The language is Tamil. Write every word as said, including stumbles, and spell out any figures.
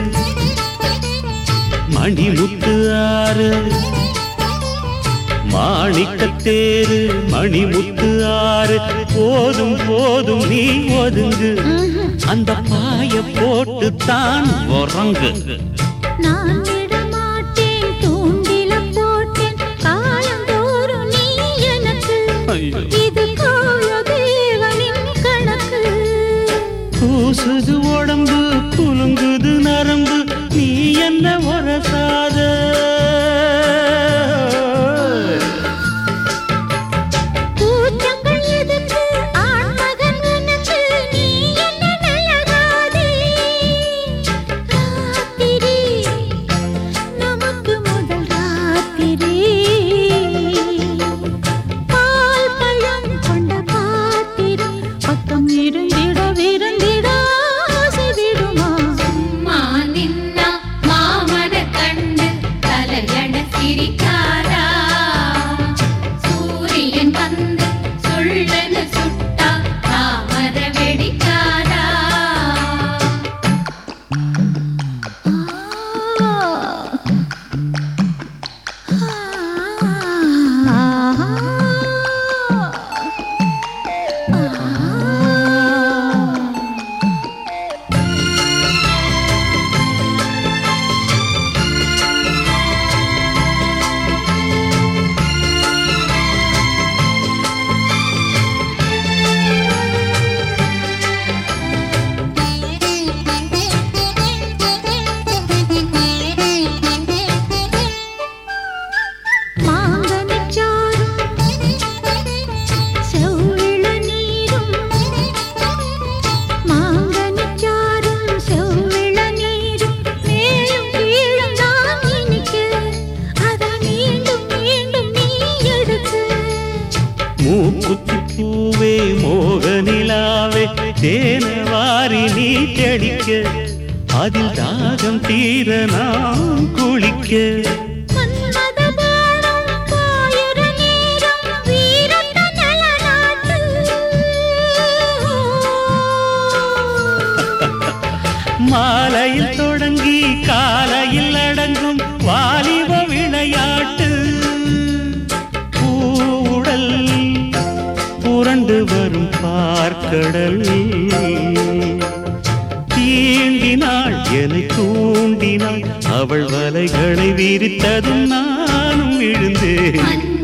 மணிமுத்து ஆறு மாணிக்கத்தேரு மணிமுத்து ஆறு போதும் போதும் நீ ஒதுங்கு அந்த பாய போட்டு தான் உறங்கு நான் விடமாட்டேன் தூண்டில போட்டேன் காலந்தோறும் நீ எனக்கு இது காலதேவனின் கணக்கு பூசுது உடம்பு குலுங்குது நரம்பு நீ என்ன உரசாத மூக்குத்தி பூவே மோகனிலாவே தேனவாரி நீ தெளிக்க அதில் தாகம் தீர நாம் குளிக்க மாலையில் தொடங்கி காலையில் அடங்கும் வாலிப விளையாட்டு பூவுடல் புரண்டு வரும் பார்க்கடல் தீண்டினாள் என்னை தூண்டினாள் அவள் வலைகளை விரித்ததும் நானும் விழுந்தேன்